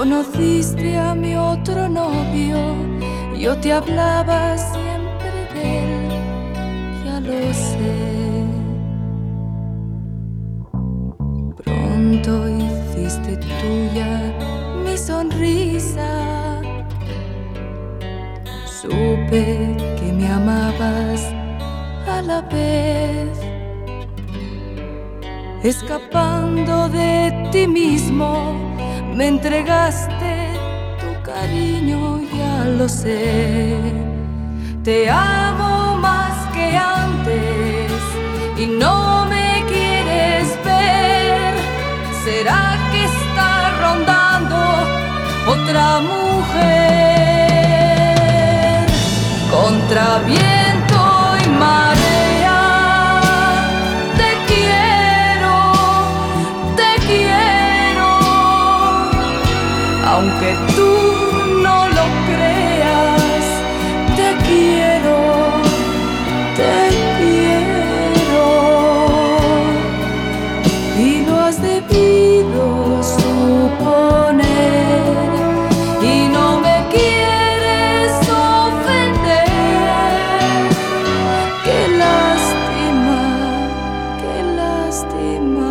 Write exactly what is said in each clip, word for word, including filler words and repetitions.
Conociste a mi otro novio, yo te hablaba siempre de él, ya lo sé. Pronto hiciste tuya mi sonrisa, supe que me amabas a la vez. Escapando de ti mismo, me entregaste tu cariño, ya lo sé. Te amo más que antes y no me quieres ver. ¿Será que está rondando otra mujer? Contra viento y marea te quiero, te quiero. Aunque tú no lo creas, te quiero, te quiero. Y lo has debido suponer, y no me quieres ofender. Qué lástima, qué lástima.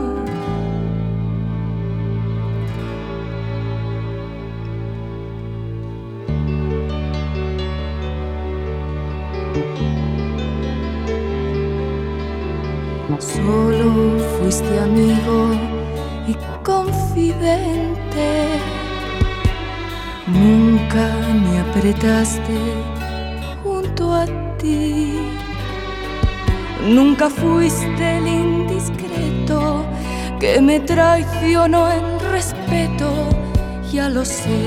Solo fuiste amigo y confidente, nunca me apretaste junto a ti. Nunca fuiste el indiscreto que me traicionó el respeto, ya lo sé.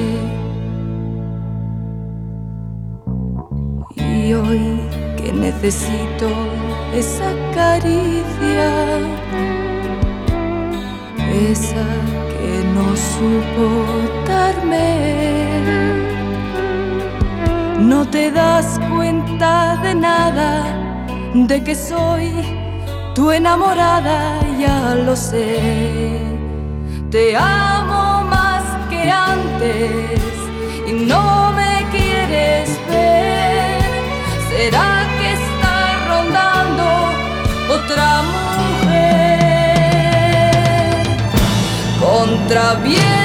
Y hoy que necesito esa caricia, esa que no supo darme, no te das cuenta de nada, de que soy tu enamorada, ya lo sé. Te amo más que antes y no me quieres ver. ¿Será que está rondando otra mujer? Contra viento